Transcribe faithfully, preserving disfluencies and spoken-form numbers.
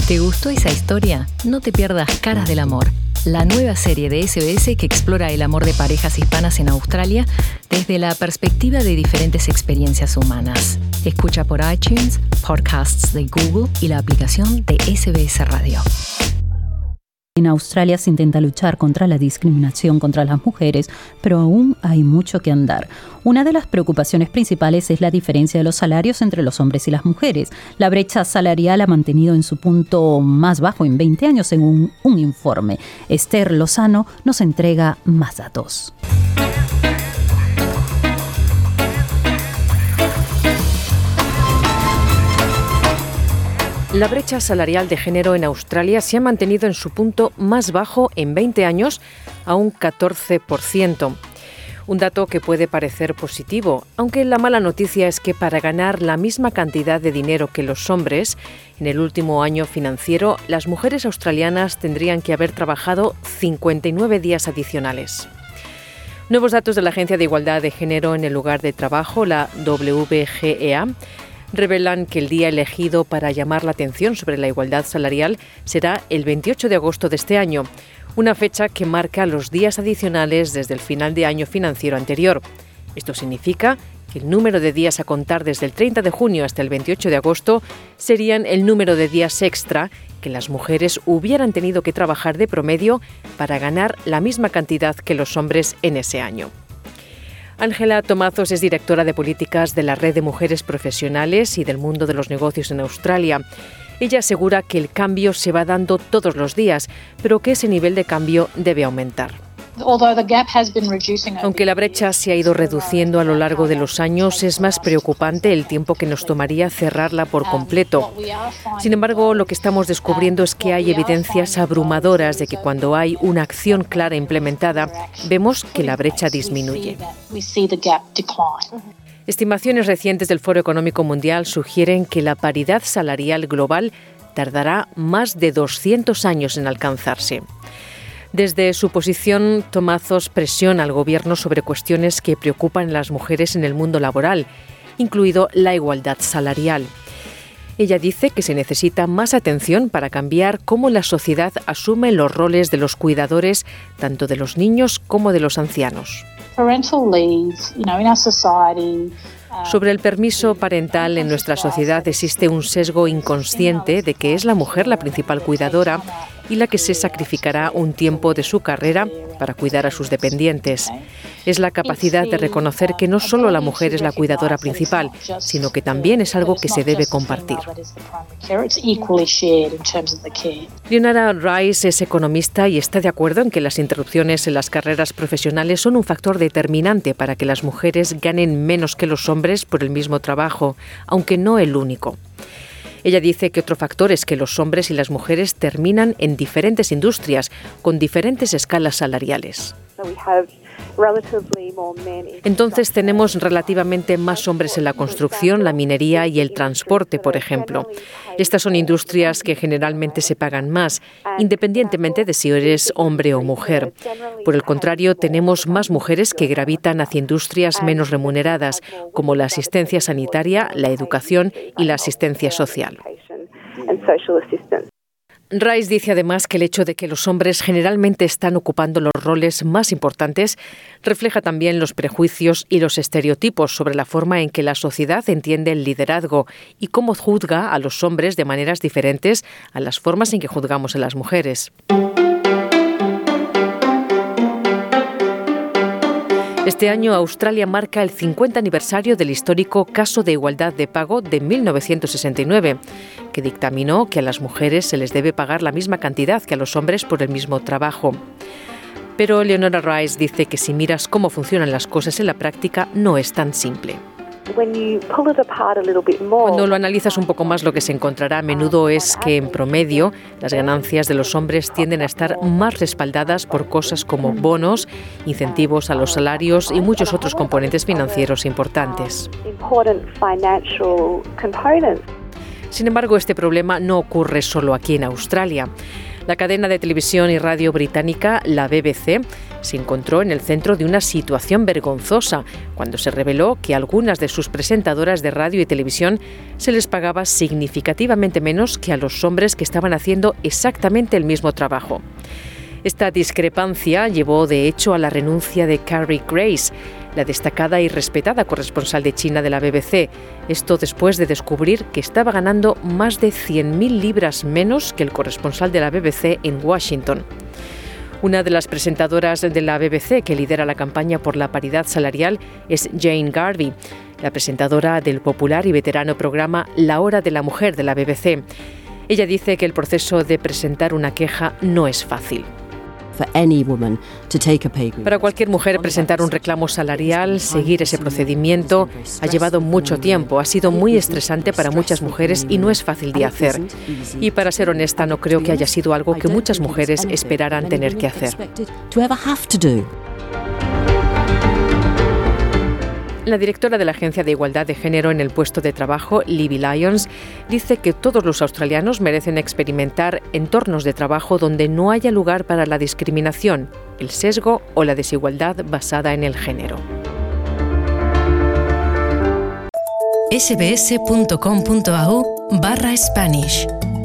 ¿Te gustó esa historia? No te pierdas Caras del Amor, la nueva serie de S B S que explora el amor de parejas hispanas en Australia desde la perspectiva de diferentes experiencias humanas. Escucha por iTunes, podcasts de Google y la aplicación de S B S Radio. En Australia se intenta luchar contra la discriminación contra las mujeres, pero aún hay mucho que andar. Una de las preocupaciones principales es la diferencia de los salarios entre los hombres y las mujeres. La brecha salarial ha mantenido en su punto más bajo en veinte años, según un informe. Esther Lozano nos entrega más datos. La brecha salarial de género en Australia se ha mantenido en su punto más bajo en veinte años, a un catorce por ciento. Un dato que puede parecer positivo, aunque la mala noticia es que para ganar la misma cantidad de dinero que los hombres, en el último año financiero, las mujeres australianas tendrían que haber trabajado cincuenta y nueve días adicionales. Nuevos datos de la Agencia de Igualdad de Género en el Lugar de Trabajo, la W G E A, revelan que el día elegido para llamar la atención sobre la igualdad salarial será el veintiocho de agosto de este año, una fecha que marca los días adicionales desde el final de año financiero anterior. Esto significa que el número de días a contar desde el treinta de junio hasta el veintiocho de agosto serían el número de días extra que las mujeres hubieran tenido que trabajar de promedio para ganar la misma cantidad que los hombres en ese año. Ángela Tomazos es directora de políticas de la Red de Mujeres Profesionales y del Mundo de los Negocios en Australia. Ella asegura que el cambio se va dando todos los días, pero que ese nivel de cambio debe aumentar. Aunque la brecha se ha ido reduciendo a lo largo de los años, es más preocupante el tiempo que nos tomaría cerrarla por completo. Sin embargo, lo que estamos descubriendo es que hay evidencias abrumadoras de que cuando hay una acción clara implementada, vemos que la brecha disminuye. Estimaciones recientes del Foro Económico Mundial sugieren que la paridad salarial global tardará más de doscientos años en alcanzarse. Desde su posición, Tomazos presiona al gobierno sobre cuestiones que preocupan a las mujeres en el mundo laboral, incluido la igualdad salarial. Ella dice que se necesita más atención para cambiar cómo la sociedad asume los roles de los cuidadores, tanto de los niños como de los ancianos. Sobre el permiso parental, en nuestra sociedad existe un sesgo inconsciente de que es la mujer la principal cuidadora y la que se sacrificará un tiempo de su carrera para cuidar a sus dependientes. Es la capacidad de reconocer que no solo la mujer es la cuidadora principal, sino que también es algo que se debe compartir. Leonora Rice es economista y está de acuerdo en que las interrupciones en las carreras profesionales son un factor determinante para que las mujeres ganen menos que los hombres por el mismo trabajo, aunque no el único. Ella dice que otro factor es que los hombres y las mujeres terminan en diferentes industrias, con diferentes escalas salariales. Entonces tenemos relativamente más hombres en la construcción, la minería y el transporte, por ejemplo. Estas son industrias que generalmente se pagan más, independientemente de si eres hombre o mujer. Por el contrario, tenemos más mujeres que gravitan hacia industrias menos remuneradas, como la asistencia sanitaria, la educación y la asistencia social. Rice dice además que el hecho de que los hombres generalmente están ocupando los roles más importantes refleja también los prejuicios y los estereotipos sobre la forma en que la sociedad entiende el liderazgo y cómo juzga a los hombres de maneras diferentes a las formas en que juzgamos a las mujeres. Este año Australia marca el cincuenta aniversario del histórico Caso de Igualdad de Pago de mil novecientos sesenta y nueve, que dictaminó que a las mujeres se les debe pagar la misma cantidad que a los hombres por el mismo trabajo. Pero Leonora Rice dice que si miras cómo funcionan las cosas en la práctica, no es tan simple. Cuando lo analizas un poco más, lo que se encontrará a menudo es que, en promedio, las ganancias de los hombres tienden a estar más respaldadas por cosas como bonos, incentivos a los salarios y muchos otros componentes financieros importantes. Sin embargo, este problema no ocurre solo aquí en Australia. La cadena de televisión y radio británica, la B B C, se encontró en el centro de una situación vergonzosa cuando se reveló que a algunas de sus presentadoras de radio y televisión se les pagaba significativamente menos que a los hombres que estaban haciendo exactamente el mismo trabajo. Esta discrepancia llevó, de hecho, a la renuncia de Carrie Grace, la destacada y respetada corresponsal de China de la B B C. Esto después de descubrir que estaba ganando más de cien mil libras menos que el corresponsal de la B B C en Washington. Una de las presentadoras de la B B C que lidera la campaña por la paridad salarial es Jane Garvey, la presentadora del popular y veterano programa La Hora de la Mujer de la B B C. Ella dice que el proceso de presentar una queja no es fácil. Para cualquier mujer presentar un reclamo salarial, seguir ese procedimiento, ha llevado mucho tiempo, ha sido muy estresante para muchas mujeres y no es fácil de hacer. Y para ser honesta, no creo que haya sido algo que muchas mujeres esperaran tener que hacer. La directora de la Agencia de Igualdad de Género en el puesto de trabajo, Libby Lyons, dice que todos los australianos merecen experimentar entornos de trabajo donde no haya lugar para la discriminación, el sesgo o la desigualdad basada en el género. sbs punto com punto a u barra Spanish